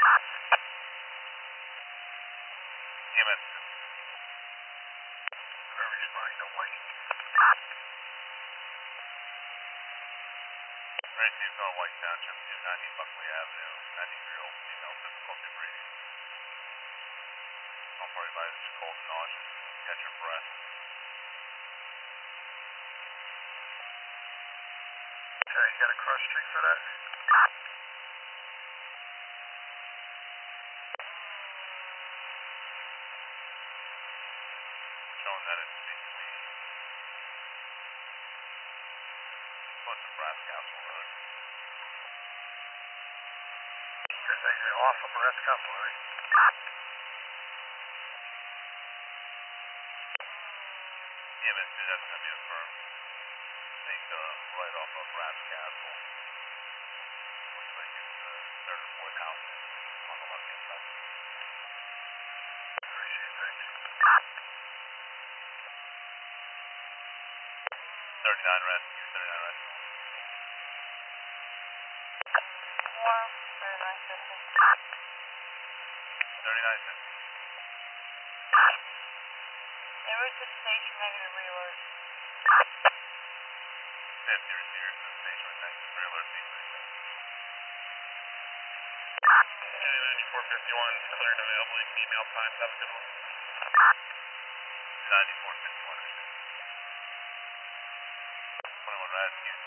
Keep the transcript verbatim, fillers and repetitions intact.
E M S. Whoever responding, don't wait. Received on White Township, two ninety Buckley Avenue, ninety-three-year-old female, difficulty breathing. Somebody advised cold and nauseous, catch your breath. Okay, you got a cross street for that? Showing that it's between close to Brass Castle Road. You're saying they're off of Brass Castle Road? Yeah, but that's going to be affirmed. Take uh, right off of Brass Castle. Looks like it's the third or fourth house on the left hand side. Appreciate it, thanks. thirty-nine rescue, thirty-nine rescue. Four, thirty-nine fifty. thirty-nine fifty. En route to the station, negative realert. fifty receivers to the station with next realert B thirty-seven. ninety-four fifty-one, cleared available, email times, have a good one. ninety-four fifty-one, twenty-one rescue.